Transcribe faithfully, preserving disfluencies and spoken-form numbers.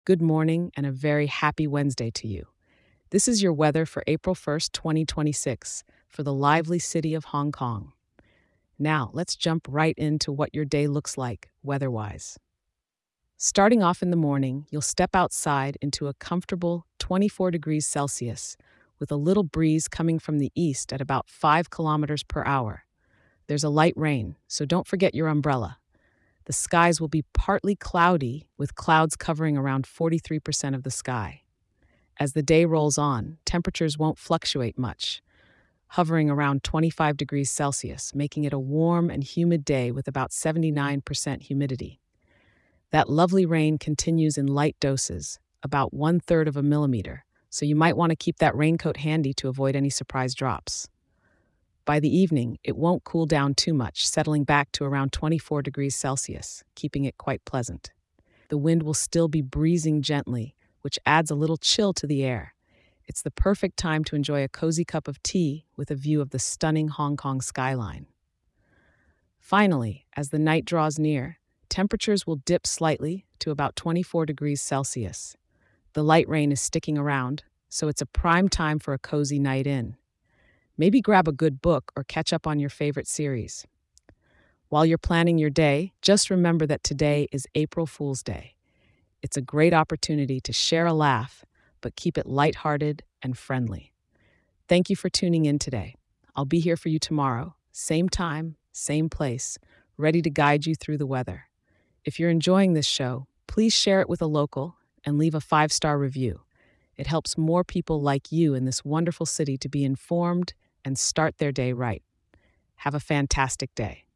Good morning and a very happy Wednesday to you. This is your weather for April first, twenty twenty-six, for the lively city of Hong Kong. Now, let's jump right into what your day looks like weather wise. Starting off in the morning, you'll step outside into a comfortable twenty-four degrees Celsius with a little breeze coming from the east at about five kilometers per hour. There's a light rain, so don't forget your umbrella. The skies will be partly cloudy, with clouds covering around forty-three percent of the sky. As the day rolls on, temperatures won't fluctuate much, hovering around twenty-five degrees Celsius, making it a warm and humid day with about seventy-nine percent humidity. That lovely rain continues in light doses, about one third of a millimeter, so you might want to keep that raincoat handy to avoid any surprise drops. By the evening, it won't cool down too much, settling back to around twenty-four degrees Celsius, keeping it quite pleasant. The wind will still be breezing gently, which adds a little chill to the air. It's the perfect time to enjoy a cozy cup of tea with a view of the stunning Hong Kong skyline. Finally, as the night draws near, temperatures will dip slightly to about twenty-four degrees Celsius. The light rain is sticking around, so it's a prime time for a cozy night in. Maybe grab a good book or catch up on your favorite series. While you're planning your day, just remember that today is April Fool's Day. It's a great opportunity to share a laugh, but keep it lighthearted and friendly. Thank you for tuning in today. I'll be here for you tomorrow, same time, same place, ready to guide you through the weather. If you're enjoying this show, please share it with a local and leave a five-star review. It helps more people like you in this wonderful city to be informed and start their day right. Have a fantastic day.